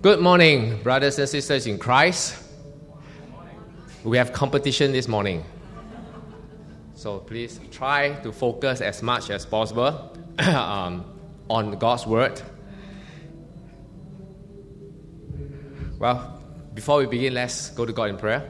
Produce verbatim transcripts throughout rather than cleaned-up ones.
Good morning, brothers and sisters in Christ. We have competition this morning. So please try to focus as much as possible um, on God's Word. Well, before we begin, let's go to God in prayer.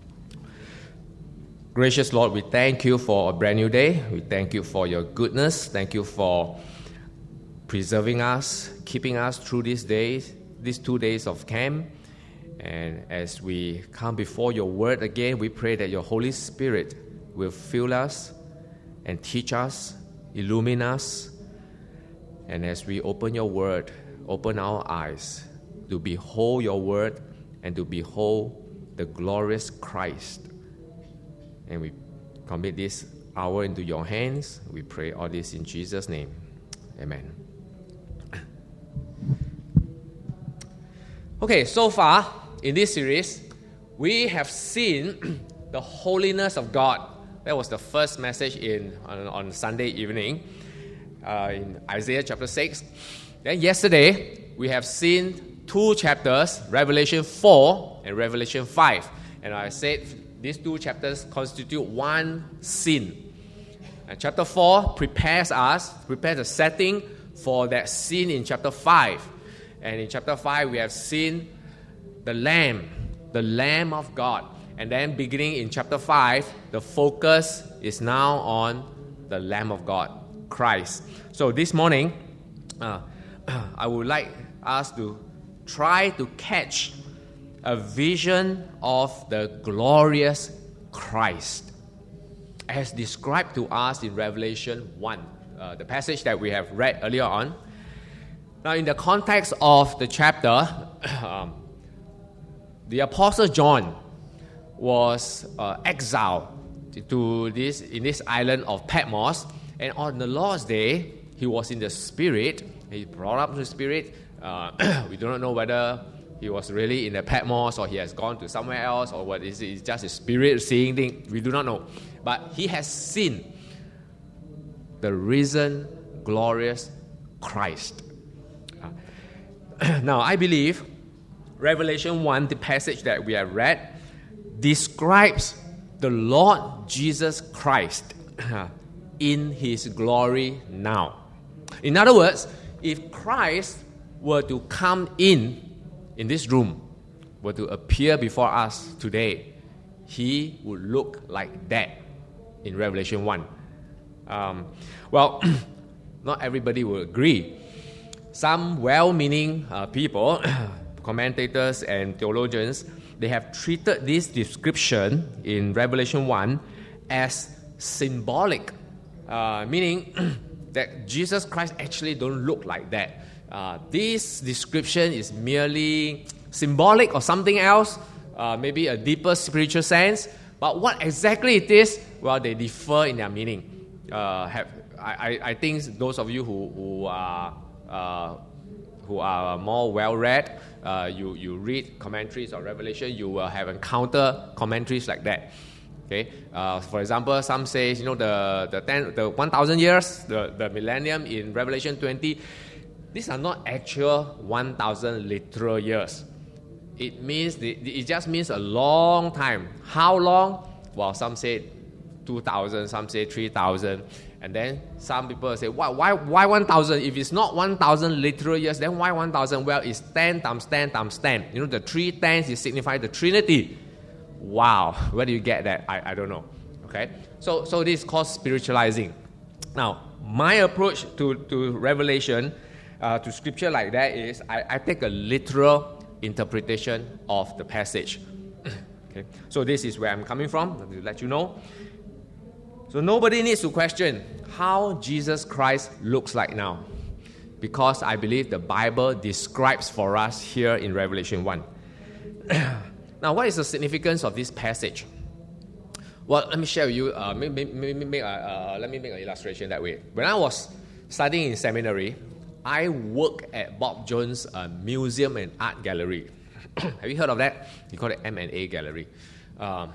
Gracious Lord, we thank you for a brand new day. We thank you for your goodness. Thank you for preserving us, keeping us through these days, these two days of camp. And as we come before your word again, we pray that your Holy Spirit will fill us and teach us, illumine us. And as we open your word, open our eyes to behold your word and to behold the glorious Christ. And we commit this hour into your hands. We pray all this in Jesus' name. Amen. Okay, so far in this series, we have seen the holiness of God. That was the first message in on, on Sunday evening uh, in Isaiah chapter six. Then yesterday, we have seen two chapters, Revelation four and Revelation five. And I said these two chapters constitute one scene. And chapter four prepares us, prepares the setting for that scene in chapter five. And in chapter five, we have seen the Lamb, the Lamb of God. And then beginning in chapter five, the focus is now on the Lamb of God, Christ. So this morning, uh, I would like us to try to catch a vision of the glorious Christ as described to us in Revelation one, uh, the passage that we have read earlier on. Now, in the context of the chapter, um, the Apostle John was uh, exiled to this in this island of Patmos, and on the Lord's Day, he was in the Spirit. He brought up the Spirit. Uh, we do not know whether he was really in the Patmos or he has gone to somewhere else, or what is it? It's just a spirit seeing thing. We do not know. But he has seen the risen, glorious Christ. Now, I believe Revelation one, the passage that we have read, describes the Lord Jesus Christ in his glory now. In other words, if Christ were to come in, in this room, were to appear before us today, he would look like that in Revelation one. Um, well, not everybody will agree. Some well-meaning uh, people, commentators and theologians, they have treated this description in Revelation one as symbolic, uh, meaning that Jesus Christ actually don't look like that. Uh, this description is merely symbolic or something else, uh, maybe a deeper spiritual sense. But what exactly it is, well, they differ in their meaning. Uh, have, I, I think those of you who, who are Uh, who are more well-read, uh, you, you read commentaries on Revelation, you will have encounter commentaries like that. Okay, uh, for example, some say, you know, the the ten, the one thousand years, the, the millennium in Revelation twenty, these are not actual one thousand literal years. It means the, it just means a long time. How long? Well, some say two thousand, some say three thousand. And then some people say, why, why, why one thousand? If it's not one thousand literal years, then why one thousand? Well, it's ten times ten times ten. You know, the three tens, it signifies the Trinity. Wow, where do you get that? I, I don't know. Okay, so so this is called spiritualizing. Now, my approach to, to Revelation, uh, to scripture like that is, I, I take a literal interpretation of the passage. Okay, so this is where I'm coming from, to let you know. So nobody needs to question how Jesus Christ looks like now, because I believe the Bible describes for us here in Revelation one. Now, what is the significance of this passage? Well, let me share with you, uh, maybe, maybe make a, uh, let me make an illustration that way. When I was studying in seminary, I worked at Bob Jones uh, Museum and Art Gallery. Have you heard of that? We call it M and A Gallery. Um,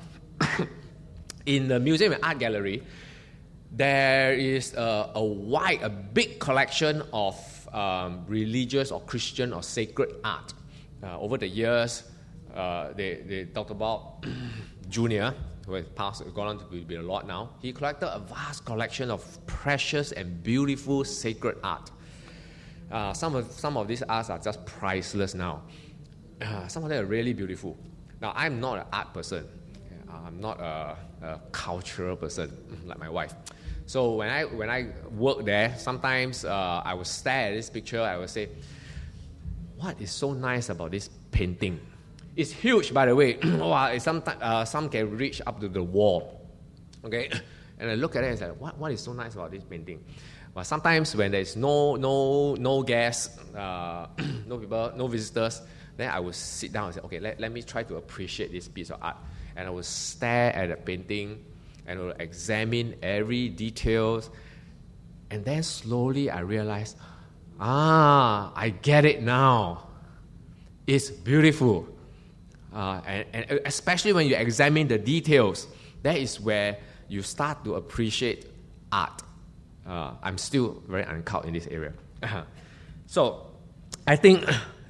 in the Museum and Art Gallery, there is a, a wide, a big collection of um, religious or Christian or sacred art. uh, over the years, uh, they, they talked about Junior, who has passed, gone on to be, be a lot now. He collected a vast collection of precious and beautiful sacred art. Uh, some of some of these arts are just priceless now. Uh, some of them are really beautiful. Now, I'm not an art person. I'm not a, a cultural person like my wife. So when I when I work there, sometimes uh, I would stare at this picture. I would say, "What is so nice about this painting?" It's huge, by the way. Wow, some uh, some can reach up to the wall. Okay, and I look at it and say, "What what is so nice about this painting?" But sometimes when there's no no no guests, uh, no people, no visitors, then I will sit down and say, okay, let, let me try to appreciate this piece of art. And I will stare at the painting and I will examine every details. And then slowly I realize, ah, I get it now. It's beautiful. Uh, and, and especially when you examine the details, that is where you start to appreciate art. Uh, I'm still very uncouth in this area. So, I think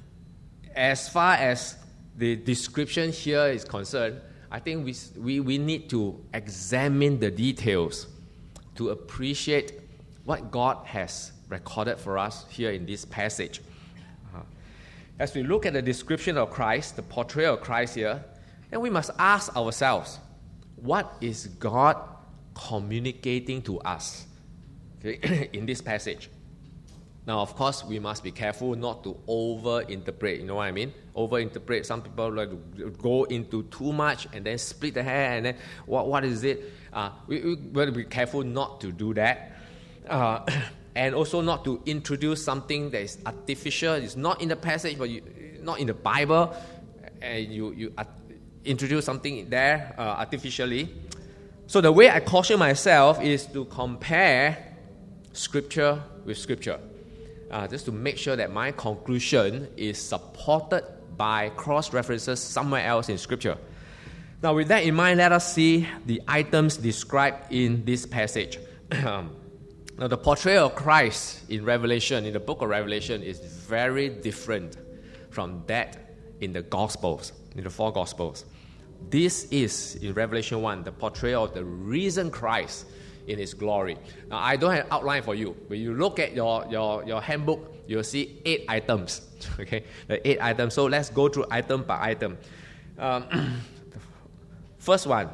as far as the description here is concerned, I think we, we, we need to examine the details to appreciate what God has recorded for us here in this passage. Uh, as we look at the description of Christ, the portrayal of Christ here, then we must ask ourselves, what is God communicating to us? Okay, in this passage. Now, of course, we must be careful not to over-interpret. You know what I mean? Over-interpret. Some people like to go into too much and then split the hair and then what what is it? Uh, we we better be careful not to do that, uh, and also not to introduce something that is artificial. It's not in the passage, but you, not in the Bible, and you you uh, introduce something there uh, artificially. So the way I caution myself is to compare Scripture with Scripture, uh, just to make sure that my conclusion is supported by cross-references somewhere else in Scripture. Now, with that in mind, let us see the items described in this passage. Now, the portrayal of Christ in Revelation, in the book of Revelation, is very different from that in the Gospels, in the four Gospels. This is, in Revelation one, the portrayal of the risen Christ in His glory. Now, I don't have outline for you. When you look at your, your, your handbook, you'll see eight items. Okay, the eight items. So let's go through item by item. Um, first one,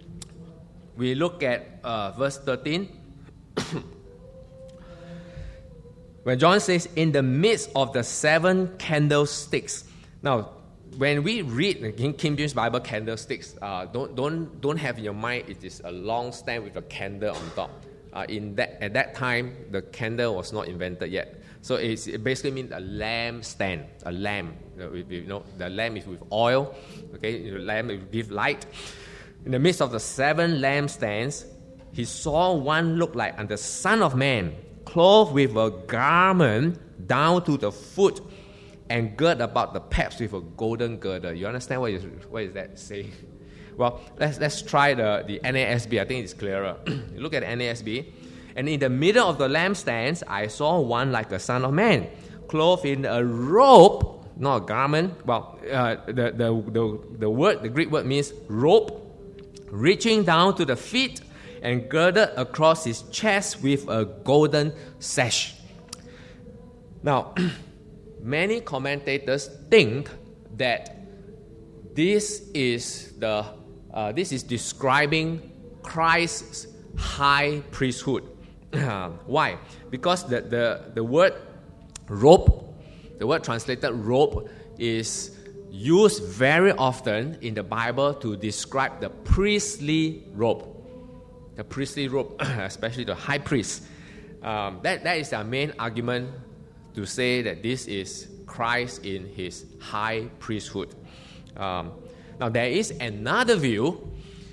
we look at uh, verse thirteen. When John says, in the midst of the seven candlesticks. Now, when we read the King James Bible candlesticks, uh, don't don't don't have in your mind it is a long stand with a candle on top. Uh, in that at that time, the candle was not invented yet, so it's, it basically means a lamp stand, a lamp. You know, with, you know, the lamp is with oil. Okay, the lamp will give light. In the midst of the seven lampstands, he saw one look like unto the Son of Man, clothed with a garment down to the foot, and gird about the paps with a golden girdle. You understand what is what is that saying? Well, let's let's try the, the N A S B. I think it's clearer. You look at the N A S B. And in the middle of the lampstands, I saw one like the Son of Man, clothed in a robe, not a garment. Well, uh, the, the, the, the word, the Greek word means robe, reaching down to the feet and girded across his chest with a golden sash. Now, many commentators think that this is the uh, this is describing Christ's high priesthood. Why? Because the, the, the word robe, the word translated robe, is used very often in the Bible to describe the priestly robe. The priestly robe, especially the high priest. Um, that, that is our main argument to say that this is Christ in his high priesthood. Um, now, there is another view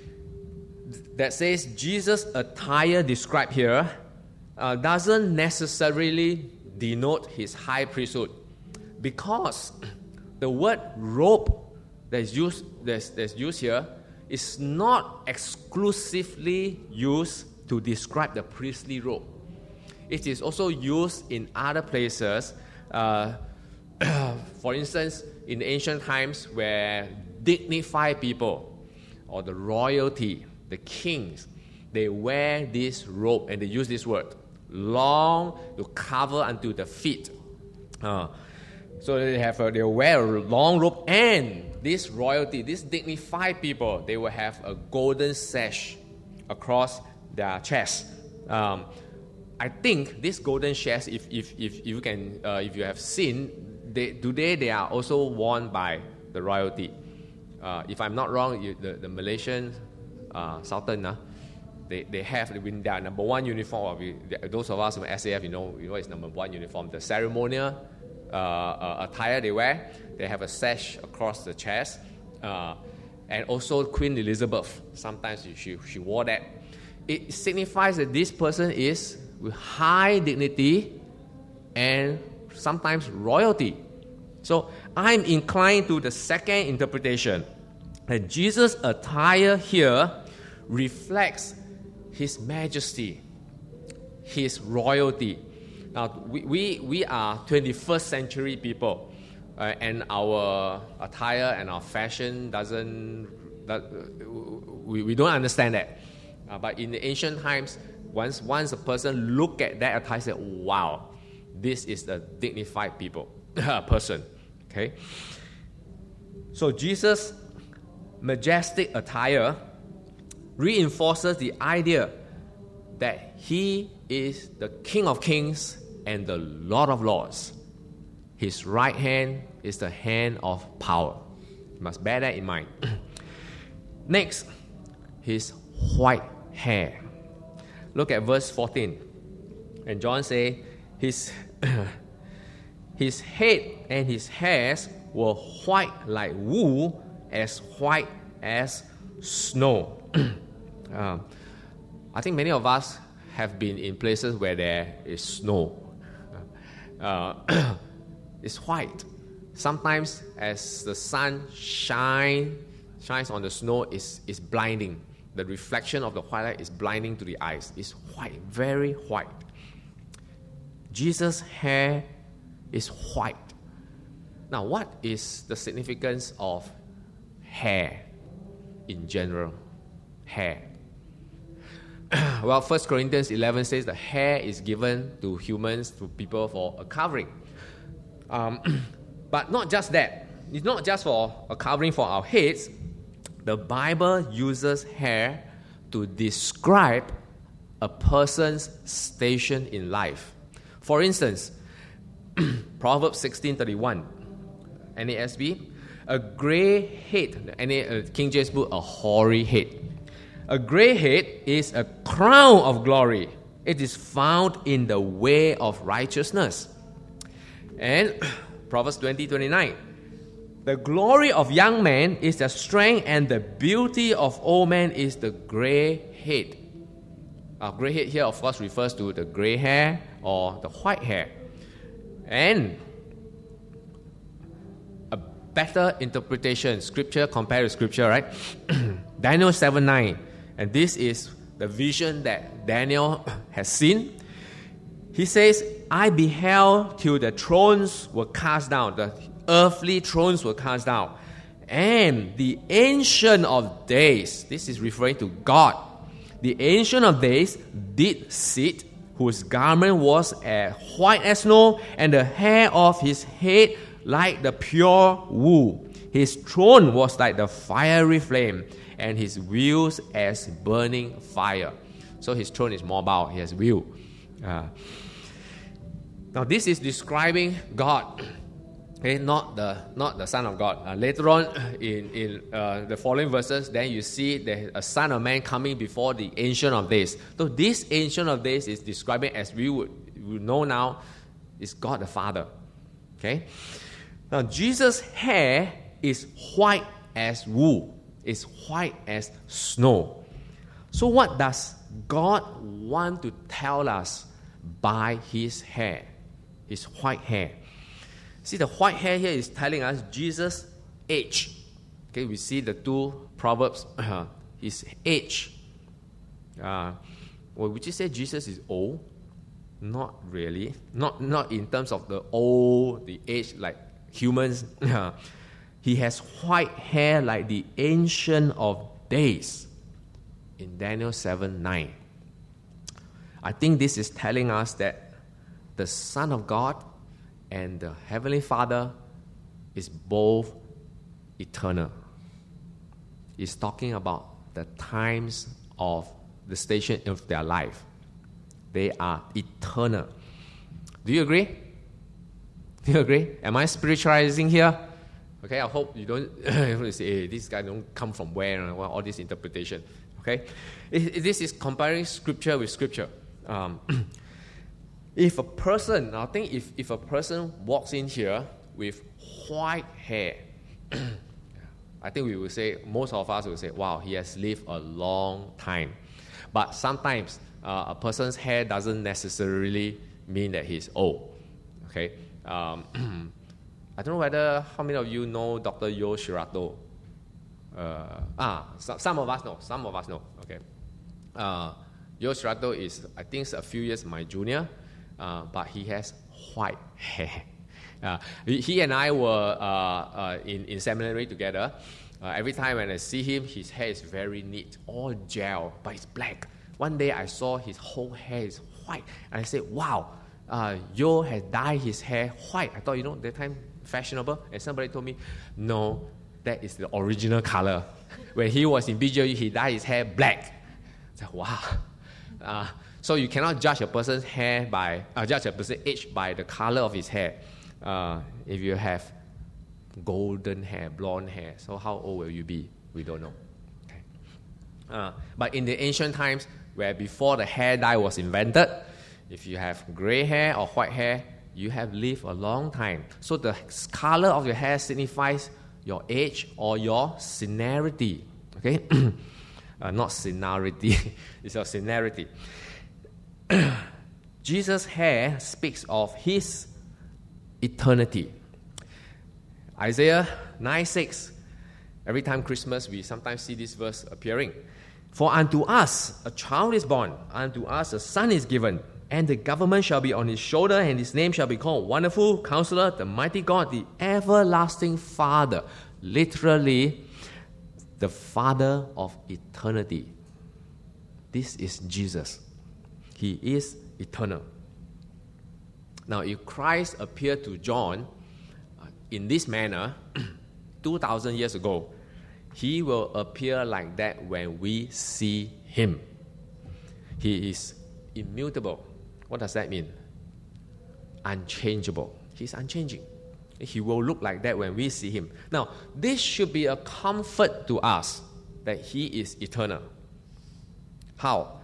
that says Jesus' attire described here uh, doesn't necessarily denote his high priesthood, because the word robe that is used, that's, that's used here is not exclusively used to describe the priestly robe. It is also used in other places. Uh, For instance, in the ancient times where dignified people or the royalty, the kings, they wear this robe, and they use this word, long, to cover until the feet. Uh, so they have a, they wear a long robe, and this royalty, these dignified people, they will have a golden sash across their chest. Um, I think this golden sash, if if if you can, uh, if you have seen, they, today they are also worn by the royalty. Uh, if I'm not wrong, you, the the Malaysian uh, Sultan, uh, they they have in their number one uniform. We, those of us from S A F, you know, you know, it's number one uniform. The ceremonial uh, uh, attire they wear, they have a sash across the chest, uh, and also Queen Elizabeth. Sometimes she she wore that. It signifies that this person is with high dignity and sometimes royalty. So I'm inclined to the second interpretation, that Jesus' attire here reflects his majesty, his royalty. Now, we, we, we are twenty-first century people, uh, and our attire and our fashion doesn't, that, we, we don't understand that. Uh, but in the ancient times, once, once a person look at that attire, say, wow, this is a dignified people, person. Okay? So Jesus' majestic attire reinforces the idea that he is the King of Kings and the Lord of Lords. His right hand is the hand of power. You must bear that in mind. Next, his white hair. Look at verse fourteen. And John say, his, his head and his hairs were white like wool, as white as snow. uh, I think many of us have been in places where there is snow. Uh, it's white. Sometimes as the sun shine, shines on the snow, it's, it's blinding. The reflection of the white light is blinding to the eyes. It's white, very white. Jesus' hair is white. Now, what is the significance of hair in general? Hair. Well, First Corinthians eleven says the hair is given to humans, to people, for a covering. Um, but not just that. It's not just for a covering for our heads. The Bible uses hair to describe a person's station in life. For instance, Proverbs sixteen thirty-one, N A S B, a gray head, N A, uh, King James book, a hoary head. A gray head is a crown of glory. It is found in the way of righteousness. And Proverbs twenty twenty-nine, the glory of young men is the strength, and the beauty of old men is the gray head. Uh, gray head here, of course, refers to the gray hair or the white hair. And a better interpretation, scripture compared to scripture, right? Daniel seven nine. And this is the vision that Daniel has seen. He says, I beheld till the thrones were cast down, the earthly thrones were cast down, and the Ancient of Days, this is referring to God, the Ancient of Days did sit, whose garment was as white as snow, and the hair of his head like the pure wool. His throne was like the fiery flame, and his wheels as burning fire. So his throne is mobile, he has wheel. Uh, now this is describing God. Okay, not the not the Son of God. Uh, later on in, in uh, the following verses, then you see the a Son of Man coming before the Ancient of Days. So this Ancient of Days is describing, as we would, we know now, is God the Father. Okay? Now Jesus' hair is white as wool. It's white as snow. So what does God want to tell us by his hair? His white hair. See, the white hair here is telling us Jesus' age. Okay, we see the two proverbs. Uh, his age. Uh, well, would you say Jesus is old? Not really. Not not in terms of the old, the age, like humans. He has white hair like the Ancient of Days in Daniel seven nine. I think this is telling us that the Son of God and the Heavenly Father is both eternal. It's talking about the times of the station of their life. They are eternal. Do you agree? Do you agree? Am I spiritualizing here? Okay, I hope you don't say, hey, this guy don't come from where, and all this interpretation. Okay? It, it, this is comparing scripture with scripture. Um, if a person, I think if, if a person walks in here with white hair, I think we will say, most of us will say, wow, he has lived a long time. But sometimes uh, a person's hair doesn't necessarily mean that he's old. Okay? Um, I don't know whether, how many of you know Doctor Yo Shirato? Uh, ah, so, some of us know. Some of us know. Okay. Uh, Yo Shirato is, I think, a few years my junior, uh, but he has white hair. Uh, he, he and I were uh, uh, in, in seminary together. Uh, every time when I see him, his hair is very neat, all gel, but it's black. One day I saw his whole hair is white, and I said, wow, uh, Yo has dyed his hair white. I thought, you know, that time fashionable, and somebody told me, no, that is the original color. When he was in B J U, he dyed his hair black. I said, wow. Uh, so you cannot judge a person's hair by, uh, judge a person's age by the color of his hair. Uh, if you have golden hair, blonde hair, so how old will you be? We don't know. Okay. Uh, but in the ancient times, where before the hair dye was invented, if you have gray hair or white hair, you have lived a long time. So the color of your hair signifies your age or your seniority. Okay? uh, not seniority, it's your seniority. Jesus' hair speaks of his eternity. Isaiah nine six. Every time Christmas, we sometimes see this verse appearing. For unto us a child is born, unto us a son is given, and the government shall be on his shoulder, and his name shall be called Wonderful Counselor, the Mighty God, the Everlasting Father. Literally, the Father of eternity. This is Jesus. He is eternal. Now, if Christ appeared to John uh, in this manner two thousand years ago, he will appear like that when we see him. He is immutable. What does that mean? Unchangeable. He's unchanging. He will look like that when we see him. Now, this should be a comfort to us that he is eternal. How?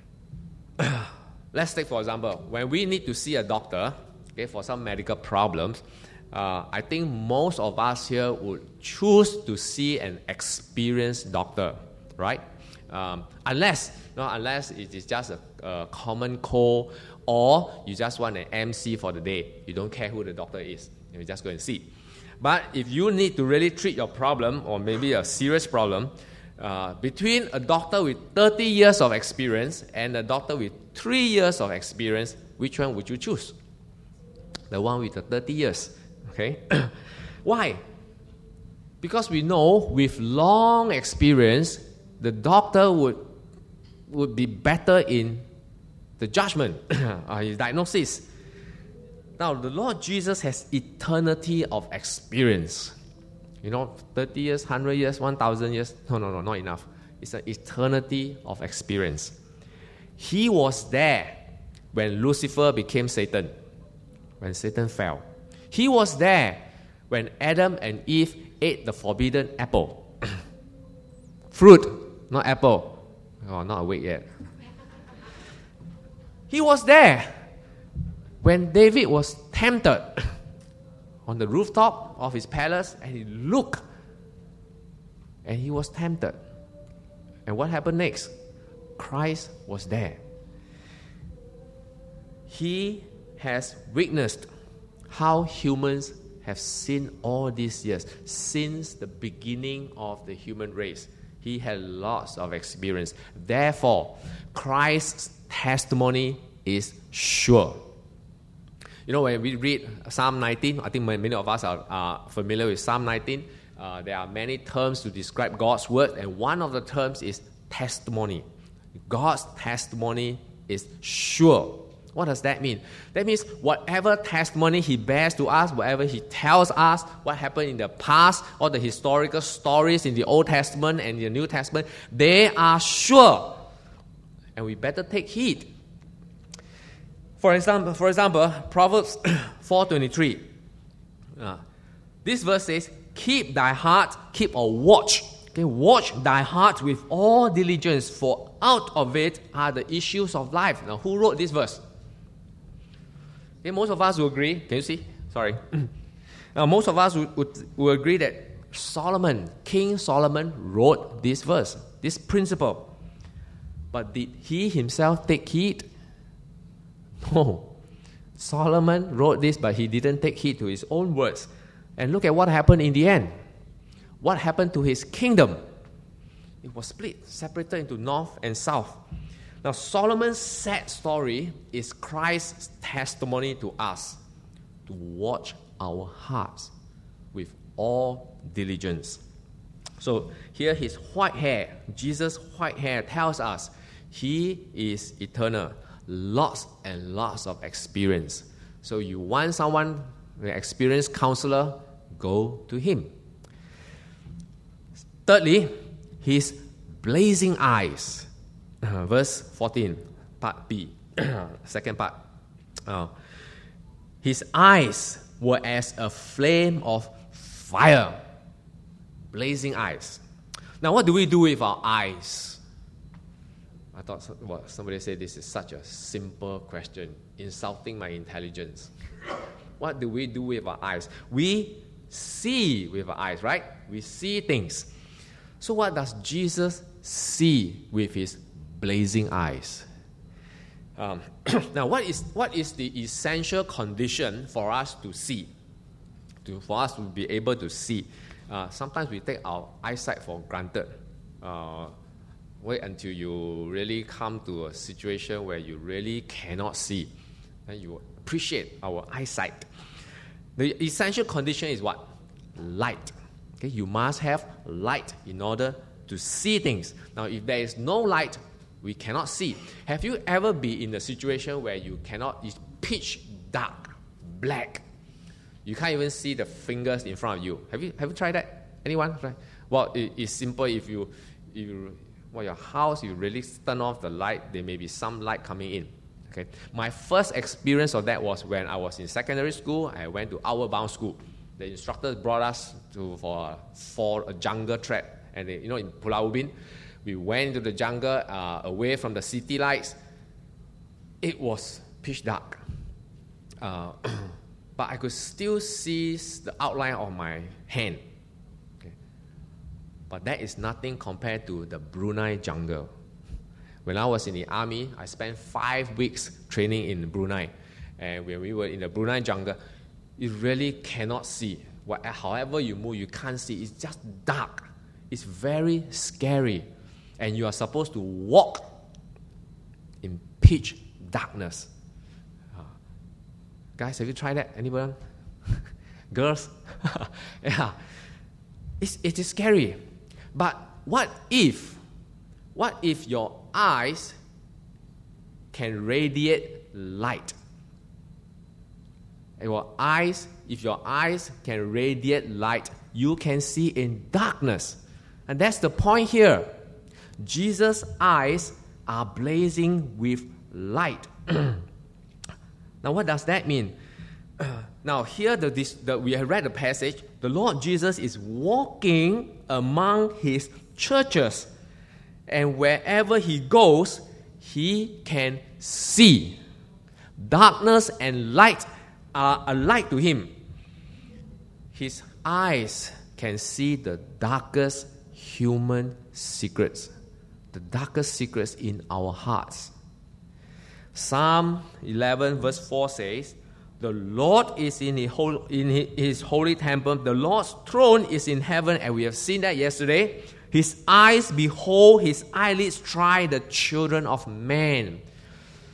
Let's take, for example, when we need to see a doctor, okay, for some medical problems, uh, I think most of us here would choose to see an experienced doctor, right? Um, unless, no, unless it is just a, a common cold, or you just want an M C for the day. You don't care who the doctor is. You just go and see. But if you need to really treat your problem, or maybe a serious problem, uh, between a doctor with thirty years of experience and a doctor with three years of experience, which one would you choose? The one with the thirty years. Okay? Why? Because we know with long experience, the doctor would, would be better in the judgment, uh, his diagnosis. Now, the Lord Jesus has eternity of experience. You know, thirty years, one hundred years, one thousand years. No, no, no, not enough. It's an eternity of experience. He was there when Lucifer became Satan, when Satan fell. He was there when Adam and Eve ate the forbidden apple. Fruit, not apple. Oh, not awake yet. He was there when David was tempted on the rooftop of his palace, and he looked, and he was tempted. And what happened next? Christ was there. He has witnessed how humans have sinned all these years, since the beginning of the human race. He had lots of experience. Therefore, Christ's testimony is sure. You know, when we read Psalm nineteen, I think many of us are, are familiar with Psalm nineteen. Uh, there are many terms to describe God's word, and one of the terms is testimony. God's testimony is sure. What does that mean? That means whatever testimony He bears to us, whatever He tells us, what happened in the past, all the historical stories in the Old Testament and the New Testament, they are sure. And we better take heed. For example, for example, Proverbs four twenty-three. Uh, this verse says, keep thy heart, keep a watch. Okay, watch thy heart with all diligence, for out of it are the issues of life. Now, who wrote this verse? Okay, most of us will agree. Can you see? Sorry. Now, most of us would, would, would agree that Solomon, King Solomon, wrote this verse, this principle. But did he himself take heed? No. Solomon wrote this, but he didn't take heed to his own words. And look at what happened in the end. What happened to his kingdom? It was split, separated into north and south. Now, Solomon's sad story is Christ's testimony to us to watch our hearts with all diligence. So here his white hair, Jesus' white hair tells us He is eternal. Lots and lots of experience. So you want someone, an experienced counselor, go to him. Thirdly, his blazing eyes. Uh, verse fourteen, part B, second part. Uh, his eyes were as a flame of fire. Blazing eyes. Now, what do we do with our eyes? I thought well, somebody said this is such a simple question, insulting my intelligence. What do we do with our eyes? We see with our eyes, right? We see things. So what does Jesus see with his blazing eyes? Um, now, what is what is the essential condition for us to see? To, for us to be able to see? Uh, sometimes we take our eyesight for granted. Uh, Wait until you really come to a situation where you really cannot see, and you appreciate our eyesight. The essential condition is what? Light. Okay, you must have light in order to see things. Now, if there is no light, we cannot see. Have you ever been in a situation where you cannot? It's pitch dark, black. You can't even see the fingers in front of you. Have you have you tried that? Anyone? Well, it, it's simple. If you if you Well, your house, you really turn off the light, there may be some light coming in. Okay, my first experience of that was when I was in secondary school. I went to Outward Bound School. The instructors brought us to for for a jungle trek, and they, you know, in Pulau Ubin, we went into the jungle uh, away from the city lights. It was pitch dark, uh, but I could still see the outline of my hand. But that is nothing compared to the Brunei jungle. When I was in the army, I spent five weeks training in Brunei. And when we were in the Brunei jungle, you really cannot see. However you move, you can't see. It's just dark. It's very scary. And you are supposed to walk in pitch darkness. Uh, guys, have you tried that? Anyone? Girls? Yeah. It's, it is scary. But what if, what if your eyes can radiate light? Your eyes, if your eyes can radiate light, you can see in darkness. And that's the point here. Jesus' eyes are blazing with light. Now, what does that mean? Now, here the, this, the, we have read the passage. The Lord Jesus is walking among his churches, and wherever he goes, he can see. Darkness and light are alike to him. His eyes can see the darkest human secrets, the darkest secrets in our hearts. Psalm eleven verse four says, the Lord is in his, whole, in his holy temple. The Lord's throne is in heaven, and we have seen that yesterday. His eyes behold, his eyelids try the children of man.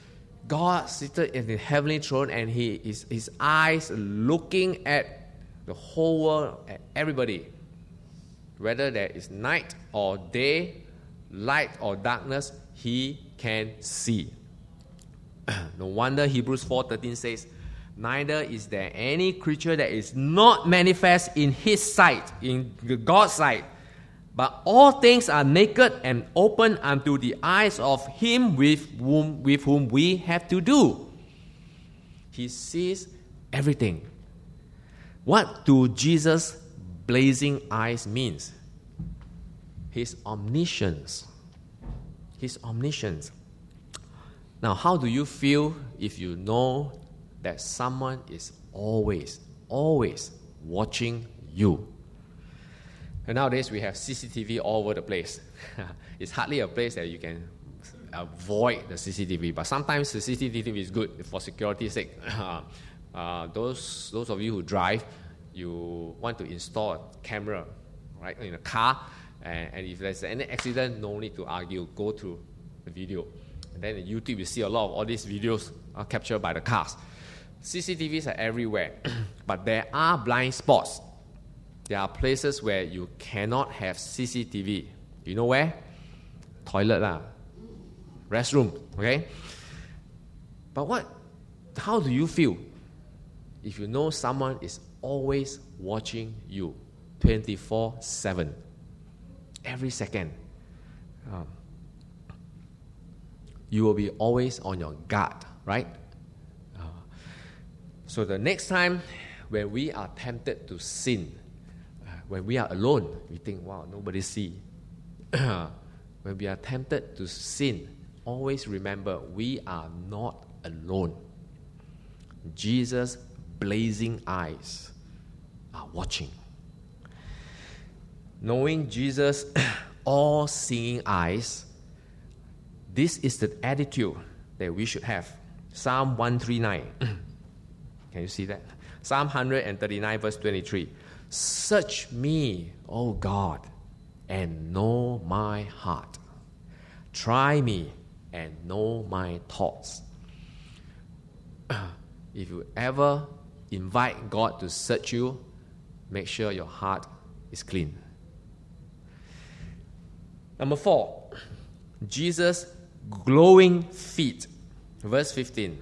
God seated in the heavenly throne, and he is his eyes looking at the whole world, at everybody. Whether there is night or day, light or darkness, he can see. No wonder Hebrews four thirteen says, neither is there any creature that is not manifest in his sight, in God's sight. But all things are naked and open unto the eyes of him with whom, with whom we have to do. He sees everything. What do Jesus' blazing eyes means? His omniscience. His omniscience. Now, how do you feel if you know that someone is always, always watching you? And nowadays, we have C C T V all over the place. It's hardly a place that you can avoid the C C T V. But sometimes the C C T V is good for security's sake. uh, those, those of you who drive, you want to install a camera, right, in a car. And, and if there's any accident, no need to argue. Go through the video. And then on YouTube, you see a lot of all these videos are captured by the cars. C C T Vs are everywhere. But there are blind spots. There are places where you cannot have C C T V. You know where? Toilet lah. Restroom. Okay? But what? How do you feel if you know someone is always watching you twenty-four seven? Every second. Um, you will be always on your guard, right? Uh, so the next time when we are tempted to sin, when we are alone, we think, wow, nobody see. When we are tempted to sin, always remember we are not alone. Jesus' blazing eyes are watching. Knowing Jesus' all-seeing eyes, this is the attitude that we should have. Psalm one thirty-nine. Can you see that? Psalm one thirty-nine, verse twenty-three. Search me, O God, and know my heart. Try me and know my thoughts. If you ever invite God to search you, make sure your heart is clean. Number four, Jesus' glowing feet. Verse fifteen.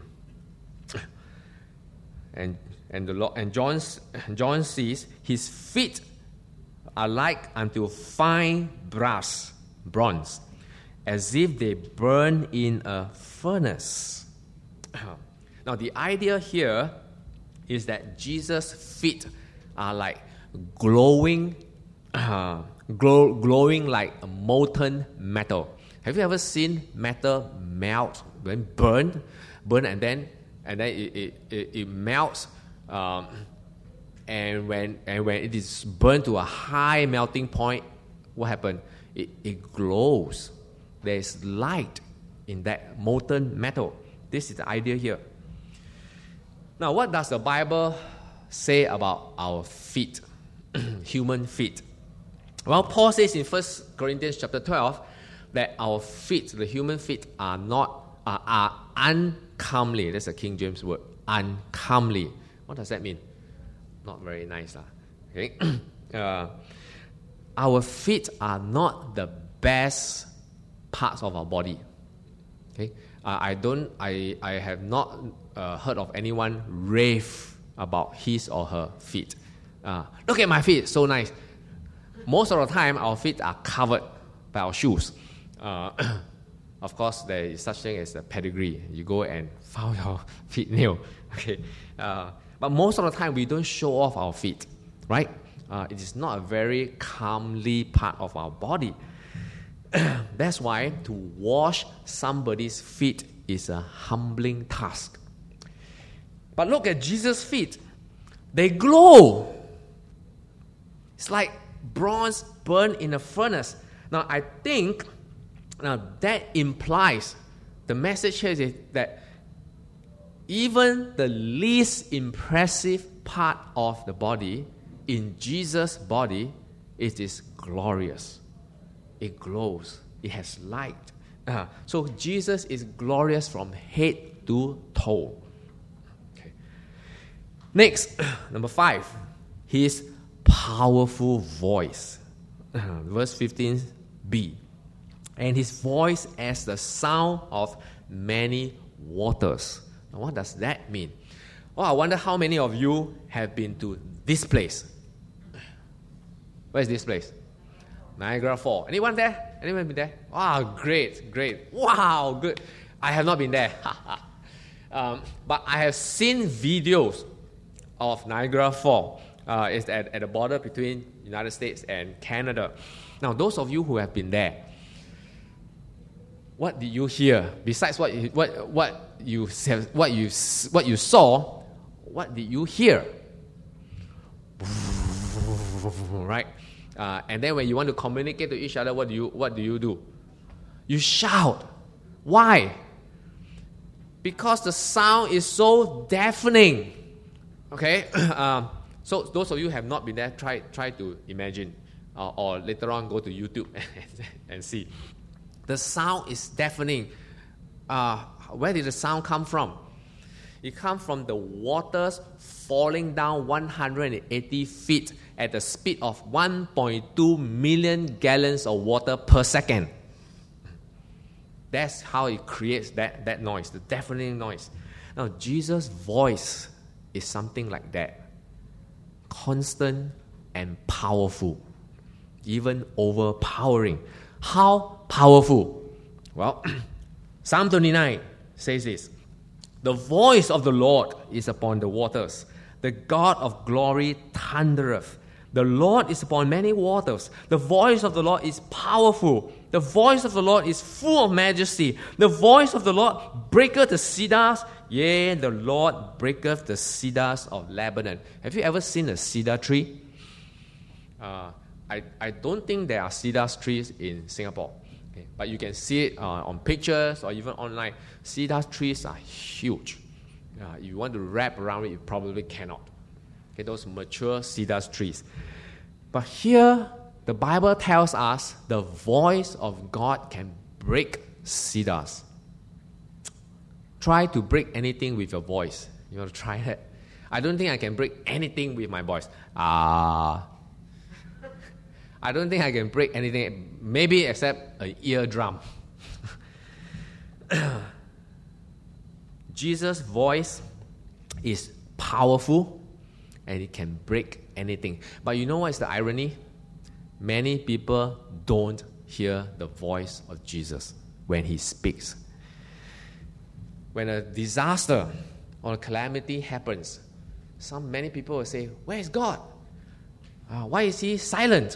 And And the Lord, and John's, John sees his feet are like unto fine brass, bronze, as if they burn in a furnace. Now, the idea here is that Jesus' feet are like glowing, uh, glow, glowing like a molten metal. Have you ever seen metal melt, then burn, burn, and then and then it it, it, it melts? Um, and when and when it is burned to a high melting point, what happens? It, it glows. There is light in that molten metal. This is the idea here. Now, what does the Bible say about our feet, human feet? Well, Paul says in First Corinthians chapter twelve that our feet, the human feet, are not are, are uncomely. That's a King James word, uncomely. What does that mean? Not very nice. Uh. Okay? uh, our feet are not the best parts of our body. Okay? Uh, I don't. I, I have not uh, heard of anyone rave about his or her feet. Uh, look at my feet, so nice. Most of the time, our feet are covered by our shoes. Uh, of course, there is such thing as a pedigree. You go and file your feet nail. Okay. Uh, But most of the time, we don't show off our feet, right? Uh, it is not a very comely part of our body. That's why to wash somebody's feet is a humbling task. But look at Jesus' feet. They glow. It's like bronze burned in a furnace. Now, I think now that implies, the message here is that even the least impressive part of the body, in Jesus' body, it is glorious. It glows. It has light. Uh, so Jesus is glorious from head do toll. Okay. Next, number five, his powerful voice. Verse fifteen b. And his voice as the sound of many waters. Now, what does that mean? Oh, I wonder how many of you have been to this place. Where is this place? Niagara Falls. Anyone there? Anyone been there? Wow, great, great. Wow, good. I have not been there. um, but I have seen videos of Niagara Falls. Uh, it's at, at the border between United States and Canada. Now, those of you who have been there, what did you hear? Besides what you, what what you have, what you what you saw, what did you hear? Right, uh, and then when you want to communicate to each other, what do you what do you do? You shout. Why? Because the sound is so deafening. Okay, um, so those of you who have not been there, try try to imagine, uh, or later on go to YouTube and, and see. The sound is deafening. Uh, where did the sound come from? It comes from the waters falling down one hundred eighty feet at the speed of one point two million gallons of water per second. That's how it creates that, that noise, the deafening noise. Now, Jesus' voice is something like that. Constant and powerful. Even overpowering. How powerful? Well, Psalm twenty-nine says this. The voice of the Lord is upon the waters. The God of glory thundereth. The Lord is upon many waters. The voice of the Lord is powerful. The voice of the Lord is full of majesty. The voice of the Lord breaketh the cedars. Yea, the Lord breaketh the cedars of Lebanon. Have you ever seen a cedar tree? Uh, I, I don't think there are cedar trees in Singapore. Okay? But you can see it uh, on pictures or even online. Cedar trees are huge. Uh, if you want to wrap around it, you probably cannot. Okay, those mature cedar trees. But here, the Bible tells us the voice of God can break cedars. Try to break anything with your voice. You want to try that? I don't think I can break anything with my voice. Ah. Uh, I don't think I can break anything, maybe except an eardrum. Jesus' voice is powerful and it can break anything. But you know what is the irony? Many people don't hear the voice of Jesus when he speaks. When a disaster or a calamity happens, some many people will say, "Where is God? Uh, why is he silent?"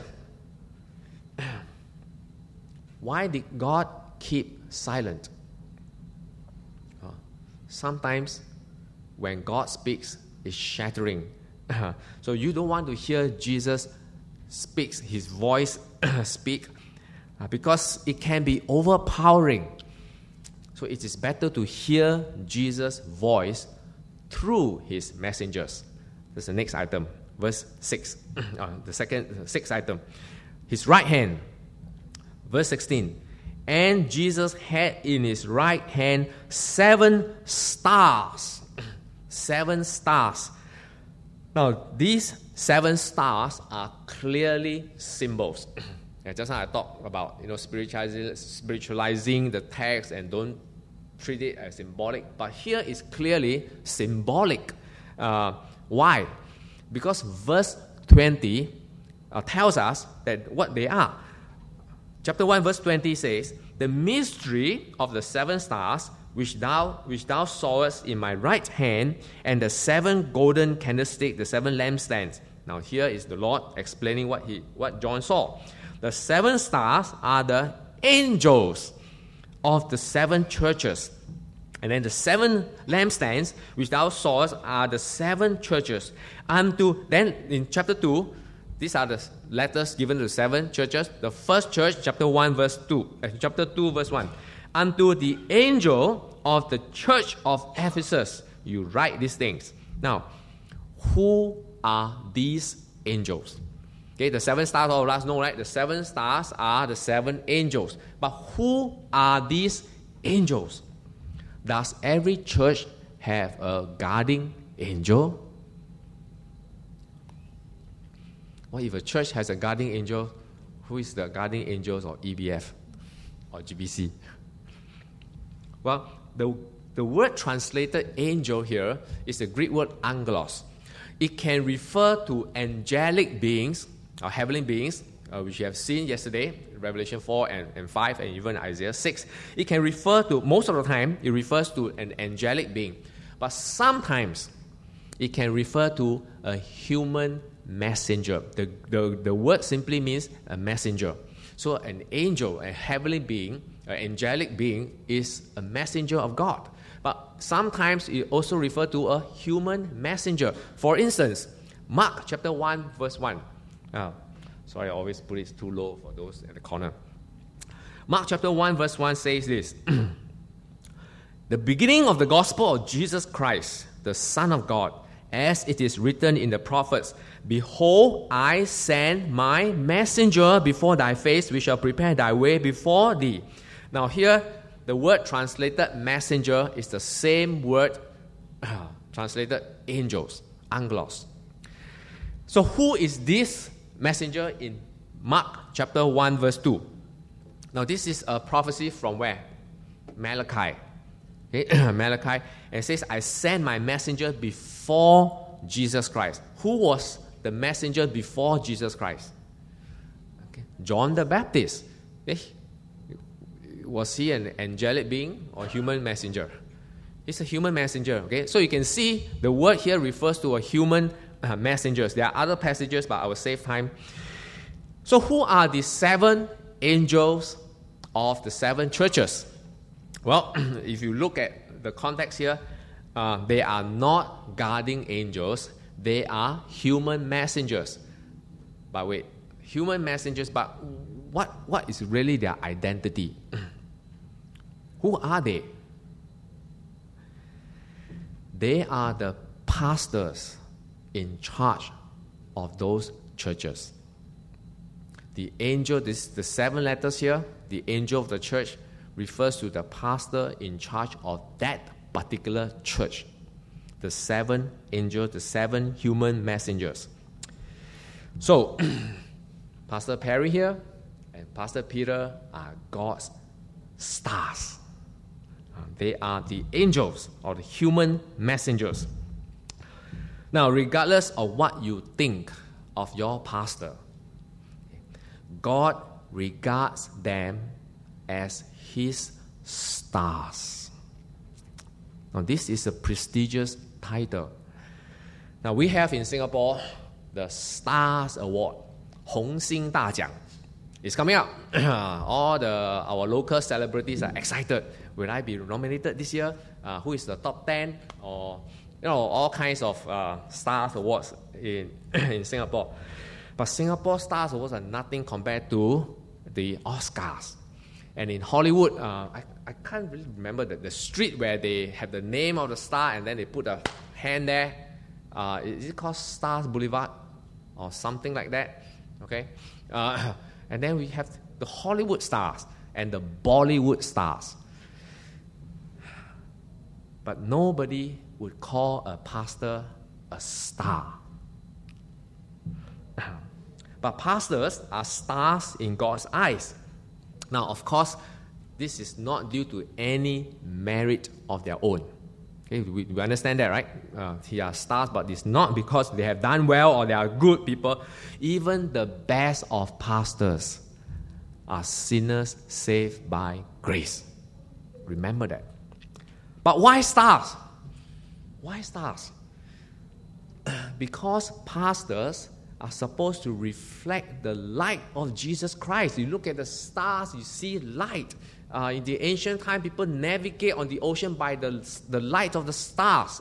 Why did God keep silent? Uh, sometimes when God speaks, it's shattering. So you don't want to hear Jesus speaks, his voice speak, uh, because it can be overpowering. So it is better to hear Jesus' voice through his messengers. That's the next item, verse six. uh, the second, sixth item. His right hand. Verse sixteen. And Jesus had in his right hand seven stars. Seven stars. Now, these seven stars are clearly symbols. And just now I talked about, you know, spiritualizing, spiritualizing the text and don't treat it as symbolic. But here is clearly symbolic. Uh, why? Because verse twenty uh, tells us that what they are. Chapter one, verse twenty says, "The mystery of the seven stars, which thou which thou sawest in my right hand, and the seven golden candlesticks, the seven lampstands." Now here is the Lord explaining what he what John saw. The seven stars are the angels of the seven churches. And then the seven lampstands which thou sawest are the seven churches. Unto then in chapter two, these are the letters given to the seven churches. The first church, chapter one, verse two. Uh, chapter two, verse one. Unto the angel of the church of Ephesus, you write these things. Now, who are these angels? Okay, the seven stars, all of us know, right? The seven stars are the seven angels. But who are these angels? Does every church have a guarding angel? What if a church has a guarding angel? Who is the guardian angels of E B F or G B C? Well, the, the word translated angel here is the Greek word angelos. It can refer to angelic beings or heavenly beings, uh, which you have seen yesterday, Revelation four and, and five, and even Isaiah six. It can refer to, most of the time, it refers to an angelic being. But sometimes, it can refer to a human messenger. The, the, the word simply means a messenger. So an angel, a heavenly being, an angelic being, is a messenger of God. But sometimes it also refers to a human messenger. For instance, Mark chapter one, verse one. Oh, sorry, I always put it too low for those at the corner. Mark chapter one, verse one says this. The beginning of the gospel of Jesus Christ, the Son of God, as it is written in the prophets, Behold, I send my messenger before thy face, which shall prepare thy way before thee. Now here, the word translated messenger is the same word uh, translated angels, angelos. So who is this messenger in Mark chapter one, verse two? Now this is a prophecy from where? Malachi. Okay? Malachi. And it says, I send my messenger before Jesus Christ. Who was the messenger before Jesus Christ? Okay. John the Baptist. Okay. Was he an angelic being or human messenger? He's a human messenger. Okay, so you can see the word here refers to a human uh, messengers. There are other passages, but I will save time. So who are the seven angels of the seven churches? Well, if you look at the context here, uh, they are not guardian angels. They are human messengers. But wait, human messengers, but what, what is really their identity? Who are they? They are the pastors in charge of those churches. The angel, this the seven letters here, the angel of the church refers to the pastor in charge of that particular church. The seven angels, the seven human messengers. So, Pastor Perry here and Pastor Peter are God's stars. They are the angels or the human messengers. Now, regardless of what you think of your pastor, God regards them as his stars. Now, this is a prestigious title. Now, we have in Singapore the Stars Award, 红星大奖. It's coming up. All the our local celebrities are excited. Will I be nominated this year? Uh, who is the top ten? Or you know, all kinds of uh, Stars Awards in in Singapore. But Singapore Stars Awards are nothing compared to the Oscars. And in Hollywood, uh, I, I can't really remember the, the street where they have the name of the star and then they put a hand there. Uh, is it called Stars Boulevard or something like that? Okay. Uh, and then we have the Hollywood stars and the Bollywood stars. But nobody would call a pastor a star. But pastors are stars in God's eyes. Now, of course, this is not due to any merit of their own. Okay, we, we understand that, right? Uh, they are stars, but it's not because they have done well or they are good people. Even the best of pastors are sinners saved by grace. Remember that. But why stars? Why stars? Because pastors are supposed to reflect the light of Jesus Christ. You look at the stars, you see light. Uh, in the ancient time, people navigate on the ocean by the, the light of the stars.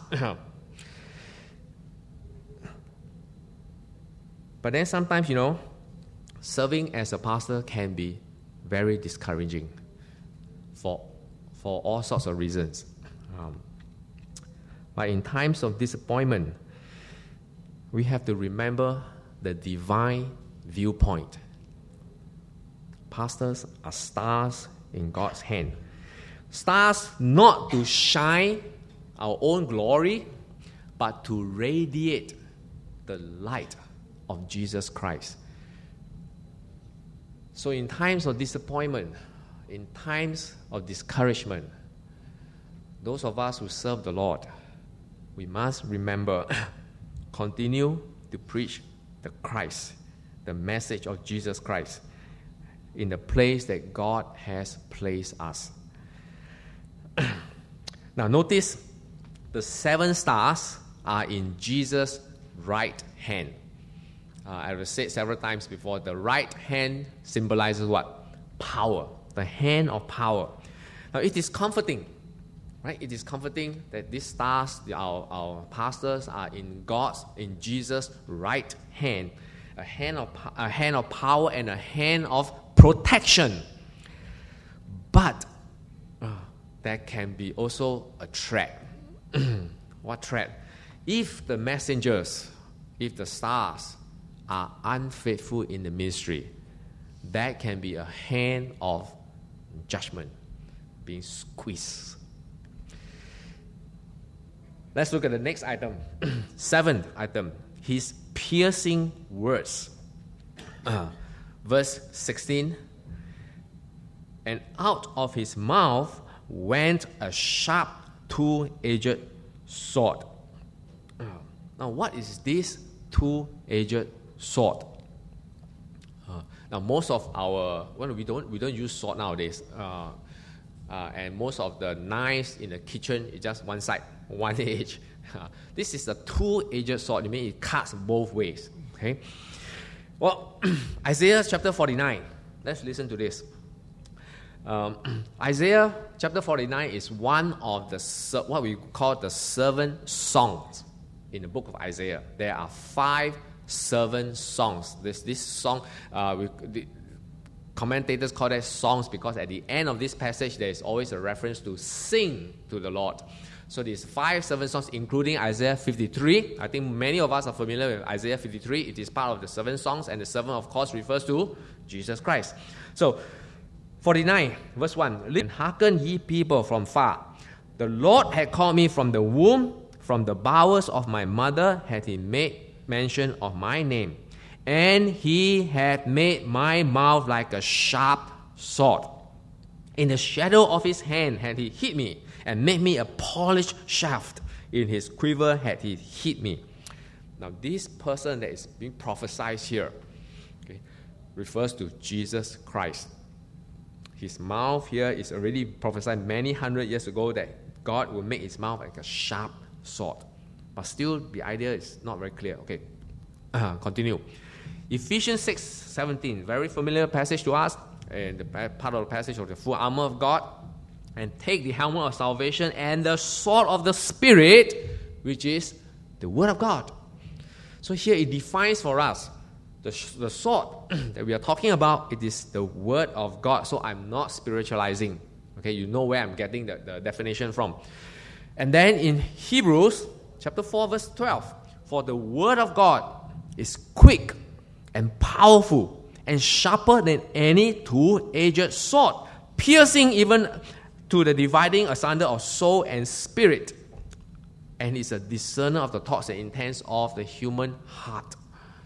But then sometimes, you know, serving as a pastor can be very discouraging for, for all sorts of reasons. Um, but in times of disappointment, we have to remember the divine viewpoint. Pastors are stars in God's hand. Stars not to shine our own glory, but to radiate the light of Jesus Christ. So in times of disappointment, in times of discouragement, those of us who serve the Lord, we must remember, continue to preach the Christ, the message of Jesus Christ, in the place that God has placed us. Now notice, the seven stars are in Jesus' right hand. Uh, I've said several times before, the right hand symbolizes what? Power. The hand of power. Now it is comforting, right? It is comforting that these stars, our, our pastors, are in God's, in Jesus' right hand. A hand of, a hand of power and a hand of protection. But uh, there can be also a threat. What threat? If the messengers, if the stars are unfaithful in the ministry, that can be a hand of judgment being squeezed. Let's look at the next item. Seventh item, his piercing words. Uh, verse sixteen. And out of his mouth went a sharp two-edged sword. Uh, now, what is this two-edged sword? Uh, now, most of our well, we don't we don't use sword nowadays, uh, uh, and most of the knives in the kitchen is just one side, one edge. Uh, this is a two-edged sword. It means it cuts both ways. Okay. Well, Isaiah chapter forty-nine. Let's listen to this. Um, Isaiah chapter forty-nine is one of the what we call the servant songs in the book of Isaiah. There are five servant songs. This this song, uh, we, the commentators call that songs because at the end of this passage there is always a reference to sing to the Lord. So these five servant songs, including Isaiah fifty-three. I think many of us are familiar with Isaiah fifty-three. It is part of the servant songs, and the servant, of course, refers to Jesus Christ. So, forty-nine, verse one. Listen, hearken ye people from far. The Lord had called me from the womb, from the bowels of my mother had he made mention of my name. And he had made my mouth like a sharp sword. In the shadow of his hand had he hid me, and made me a polished shaft. In his quiver had he hid me. Now this person that is being prophesied here, okay, refers to Jesus Christ. His mouth here is already prophesied many hundred years ago that God will make his mouth like a sharp sword. But still, the idea is not very clear. Okay, uh, continue. Ephesians six seventeen, very familiar passage to us, and the part of the passage of the full armor of God. And take the helmet of salvation and the sword of the Spirit, which is the Word of God. So here it defines for us the, the sword that we are talking about. It is the Word of God. So I'm not spiritualizing. Okay, you know where I'm getting the, the definition from. And then in Hebrews chapter four, verse twelve, for the Word of God is quick and powerful and sharper than any two-edged sword, piercing even to the dividing asunder of soul and spirit, and is a discerner of the thoughts and intents of the human heart.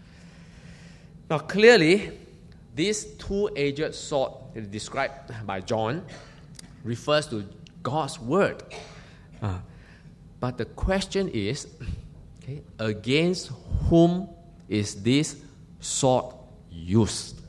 Now clearly, this two-edged sword described by John refers to God's word. Uh, but the question is, okay, against whom is this sword used?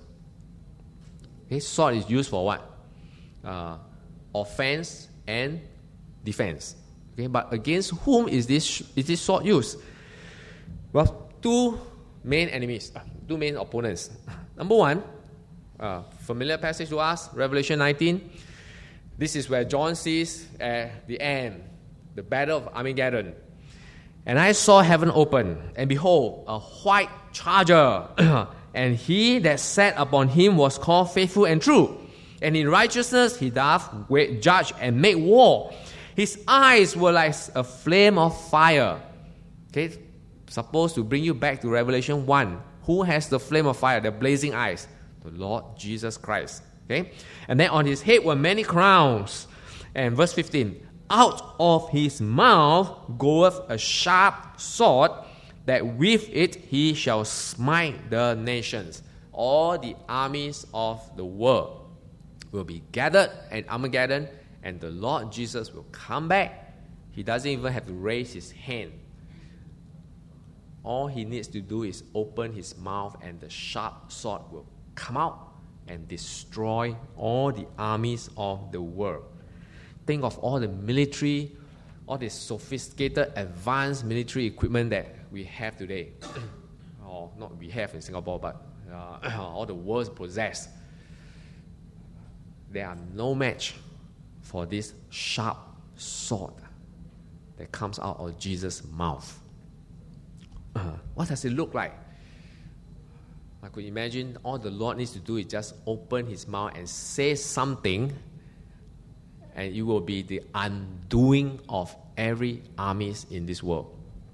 Okay, sword is used for what? Uh, offense and defense. Okay, but against whom is this is this sword used? Well, two main enemies, uh, two main opponents. Number one, uh, familiar passage to us, Revelation nineteen. This is where John sees at the end, the battle of Armageddon. And I saw heaven open, and behold, a white charger, and he that sat upon him was called Faithful and True. And in righteousness he doth judge and make war. His eyes were like a flame of fire. Okay, supposed to bring you back to Revelation one. Who has the flame of fire, the blazing eyes? The Lord Jesus Christ. Okay, and then on his head were many crowns, And verse fifteen, out of his mouth goeth a sharp sword, that with it he shall smite the nations. All the armies of the world will be gathered at Armageddon, and the Lord Jesus will come back. He doesn't even have to raise his hand. All he needs to do is open his mouth, and the sharp sword will come out and destroy all the armies of the world. Think of all the military, all the sophisticated, advanced military equipment that we have today. Or not we have in Singapore, but uh, all the world possess. There are no match for this sharp sword that comes out of Jesus' mouth. Uh, what does it look like? I could imagine all the Lord needs to do is just open his mouth and say something, and it will be the undoing of every armies in this world.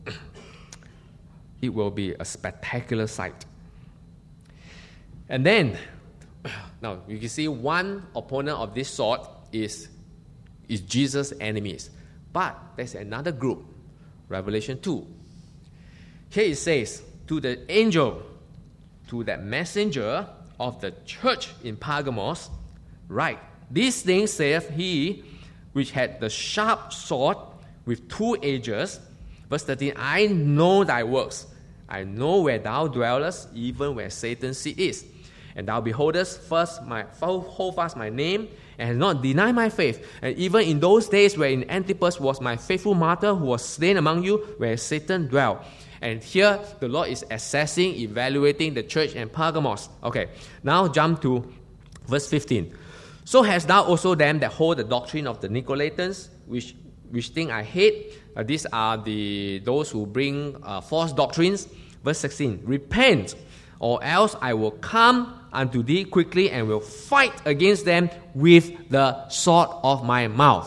It will be a spectacular sight. And then, now you can see one opponent of this sword is, is Jesus' enemies. But there's another group, Revelation two. Here it says, to the angel, to that messenger of the church in Pergamos, write, these things saith he which had the sharp sword with two edges. Verse thirteen, I know thy works. I know where thou dwellest, even where Satan's seat is. And thou beholdest first my hold fast my name, and hast not denied my faith. And even in those days wherein Antipas was my faithful martyr, who was slain among you, where Satan dwelt. And here the Lord is assessing, evaluating the church in Pergamos. Okay, now jump to verse fifteen. So hast thou also them that hold the doctrine of the Nicolaitans, which which thing I hate. Uh, these are the those who bring uh, false doctrines. Verse sixteen. Repent, or else I will come unto thee quickly, and will fight against them with the sword of my mouth.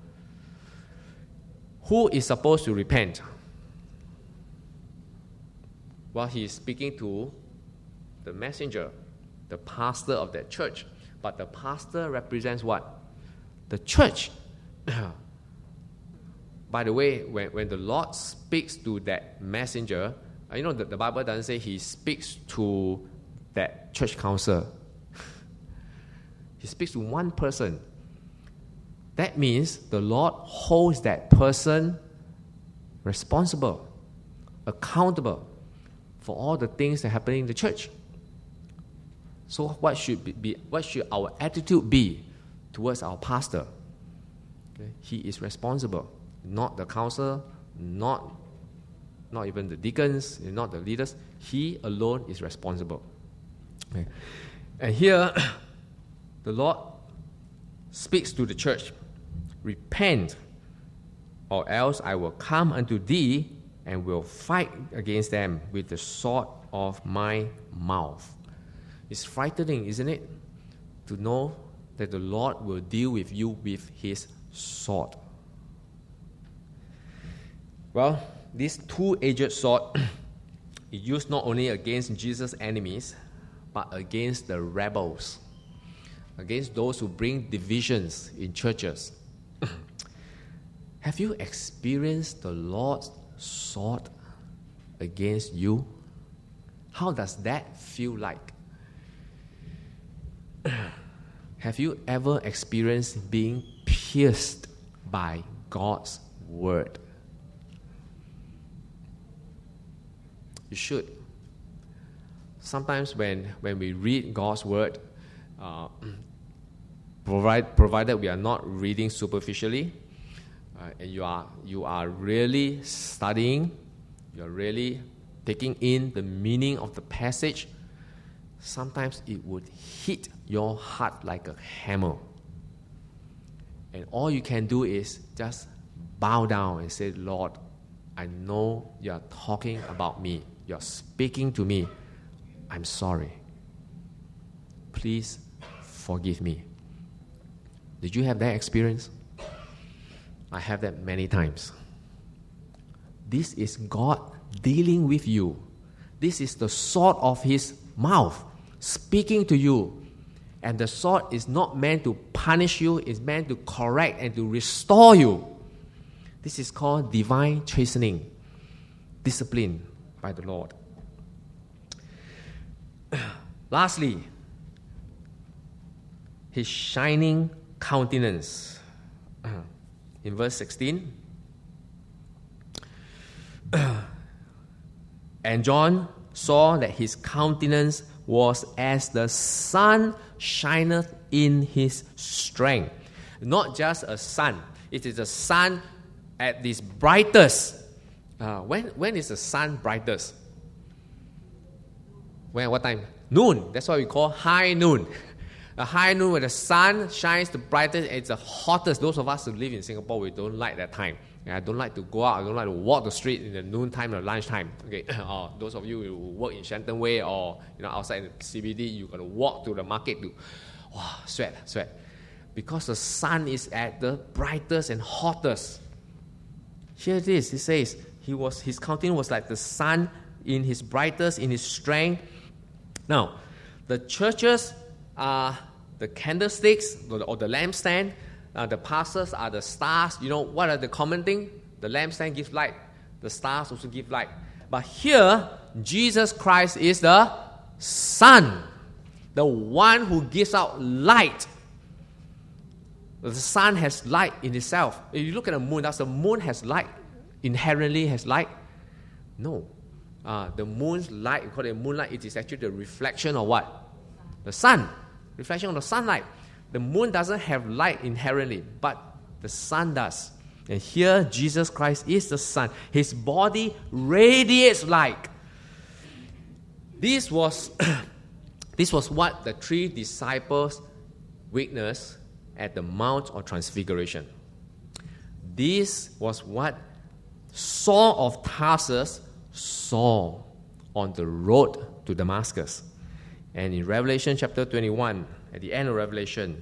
Who is supposed to repent? Well, he is speaking to the messenger, the pastor of that church. But the pastor represents what? The church. By the way, when, when the Lord speaks to that messenger, you know, the, the Bible doesn't say he speaks to that church council. He speaks to one person. That means the Lord holds that person responsible, accountable for all the things that happen in the church. So what should be, be what should our attitude be towards our pastor? Okay? He is responsible, not the council, not, not even the deacons, not the leaders. He alone is responsible. Okay? And here, the Lord speaks to the church, repent, or else I will come unto thee and will fight against them with the sword of my mouth. It's frightening, isn't it, to know that the Lord will deal with you with his sword. Well, this two-edged sword is used not only against Jesus' enemies, but against the rebels, against those who bring divisions in churches. Have you experienced the Lord's sword against you? How does that feel like? Have you ever experienced being pierced by God's word? You should. Sometimes when, when we read God's word, uh, provide, provided we are not reading superficially, uh, and you are, you are really studying, you are really taking in the meaning of the passage, sometimes it would hit your heart like a hammer. And all you can do is just bow down and say, Lord, I know you are talking about me. You are speaking to me. I'm sorry. Please forgive me. Did you have that experience? I have that many times. This is God dealing with you. This is the sword of his mouth, speaking to you. And the sword is not meant to punish you, it's meant to correct and to restore you. This is called divine chastening, discipline by the Lord. Lastly, his shining countenance. In verse sixteen, and John saw that his countenance was as the sun shineth in his strength. Not just a sun, it is the sun at its brightest. Uh, when, when is the sun brightest? When, what time? Noon. That's what we call high noon. A high noon when the sun shines the brightest, it's the hottest. Those of us who live in Singapore, we don't like that time. I don't like to go out. I don't like to walk the street in the noon time or lunch time. Okay, or those of you who work in Shenton Way or you know outside the C B D, you got to walk to the market to, wow, sweat, sweat, because the sun is at the brightest and hottest. Here it is. It says he was his countenance was like the sun in his brightest, in his strength. Now, the churches are the candlesticks or the, or the lampstand. Uh, the pastors are the stars. You know, what are the common thing? The lampstand gives light. The stars also give light. But here, Jesus Christ is the sun, the one who gives out light. The sun has light in itself. If you look at the moon, does the moon has light, inherently has light? No. Uh, the moon's light, we call it moonlight, it is actually the reflection of what? The sun. Reflection of the sunlight. The moon doesn't have light inherently, but the sun does. And here, Jesus Christ is the sun. His body radiates light. This was, this was what the three disciples witnessed at the Mount of Transfiguration. This was what Saul of Tarsus saw on the road to Damascus. And in Revelation chapter twenty-one, at the end of Revelation,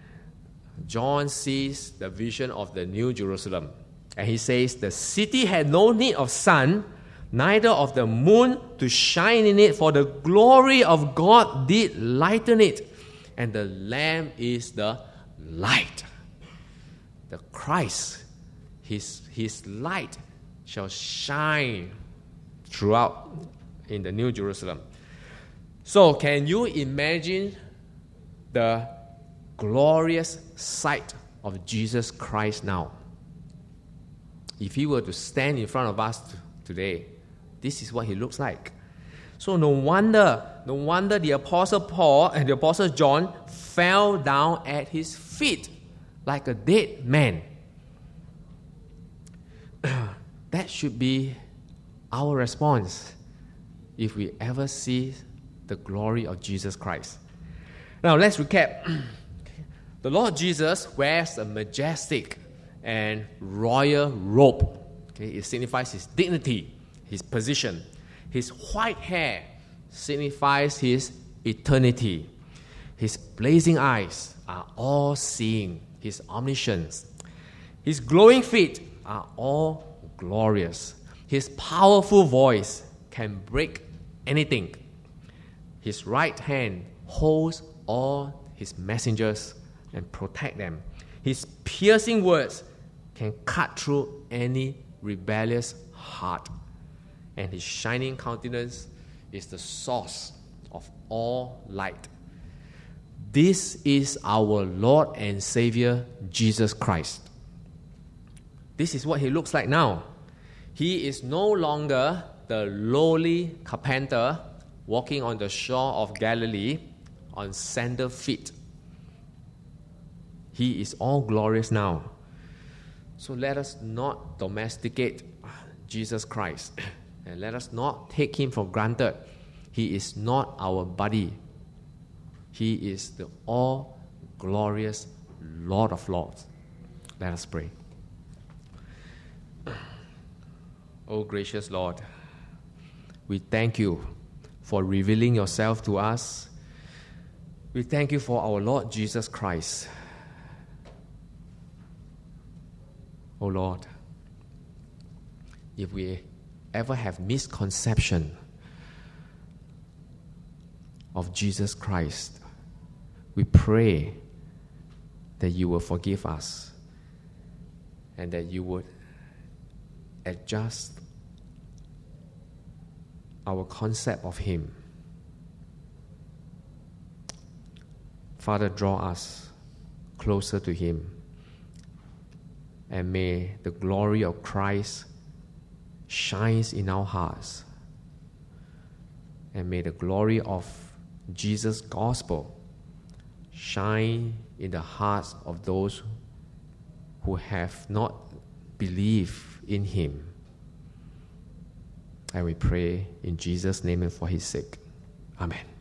John sees the vision of the New Jerusalem. And he says, the city had no need of sun, neither of the moon to shine in it, for the glory of God did lighten it. And the Lamb is the light. The Christ, his, his light shall shine throughout in the New Jerusalem. So, can you imagine the glorious sight of Jesus Christ now? If he were to stand in front of us t- today, this is what he looks like. So no wonder, no wonder the Apostle Paul and the Apostle John fell down at his feet like a dead man. That should be our response if we ever see the glory of Jesus Christ. Now let's recap. The Lord Jesus wears a majestic and royal robe. Okay, it signifies his dignity, his position. His white hair signifies his eternity. His blazing eyes are all-seeing, his omniscience. His glowing feet are all glorious. His powerful voice can break anything. His right hand holds all his messengers and protect them. His piercing words can cut through any rebellious heart. And his shining countenance is the source of all light. This is our Lord and Savior, Jesus Christ. This is what he looks like now. He is no longer the lowly carpenter walking on the shore of Galilee on sandal feet. He is all glorious now. So let us not domesticate Jesus Christ. And let us not take him for granted. He is not our buddy. He is the all-glorious Lord of Lords. Let us pray. Oh, gracious Lord, we thank you for revealing yourself to us. We thank you for our Lord Jesus Christ. Oh Lord, if we ever have misconception of Jesus Christ, We pray that you will forgive us and that you would adjust our concept of Him. Father, draw us closer to Him, and may the glory of Christ shine in our hearts, and may the glory of Jesus' gospel shine in the hearts of those who have not believed in Him. And we pray in Jesus' name and for His sake. Amen.